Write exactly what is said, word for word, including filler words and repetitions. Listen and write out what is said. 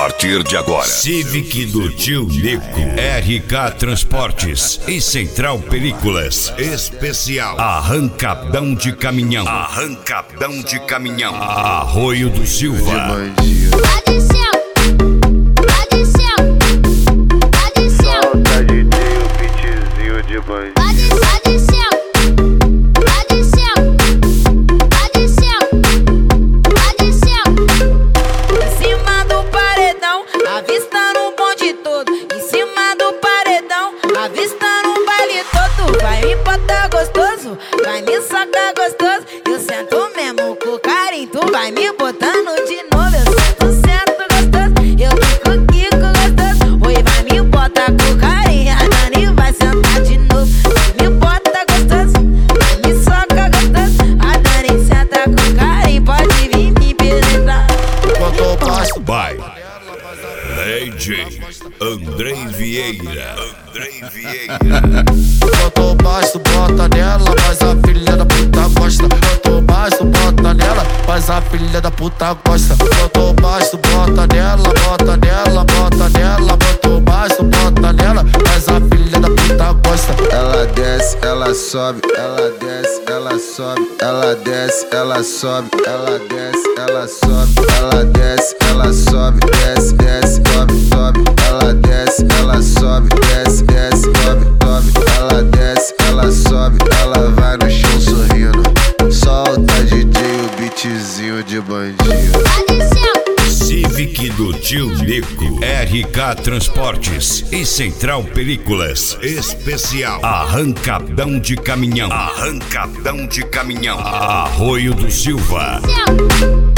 partir de agora. Civic do Tio Nico, R K Transportes e Central Películas. Especial Arrancadão de Caminhão. Arrancadão de Caminhão. Arroio do Silva. Avistando um bonde todo, em cima do paredão, avistando um baile todo. Vai me botar gostoso, vai me socar gostoso. Eu sento mesmo com carinho, tu vai me botando de novo. Eu sento, sento gostoso, eu fico quico gostoso. Oi, vai me botar com carinho, a Dani vai sentar de novo. Vai me bota gostoso, vai me soca gostoso. A Dani senta com carinho, pode vir me penetrar. Quanto eu passo, vai D J Andrei Vieira. Andrei Vieira. Quanto eu passo, bota nela, mas a filha da puta gosta. Quanto eu passo, bota nela, mas a filha da puta gosta. Quanto eu passo, bota nela, bota nela, bota nela. Quanto eu passo, bota nela, mas a filha da puta gosta. Ela desce, ela sobe, ela desce, ela sobe, ela desce, ela sobe, ela desce, ela sobe, ela desce, ela sobe, desce, desce, sobe, sobe, ela desce, ela sobe, desce, desce, sobe, sobe, ela desce, ela sobe, ela vai no chão sorrindo. Solta D J o beatzinho de bandido. Civic do Tio Nico, R K Transportes e Central Películas. Especial Arrancadão de Caminhão. Arrancadão de Caminhão. Arroio do Silva.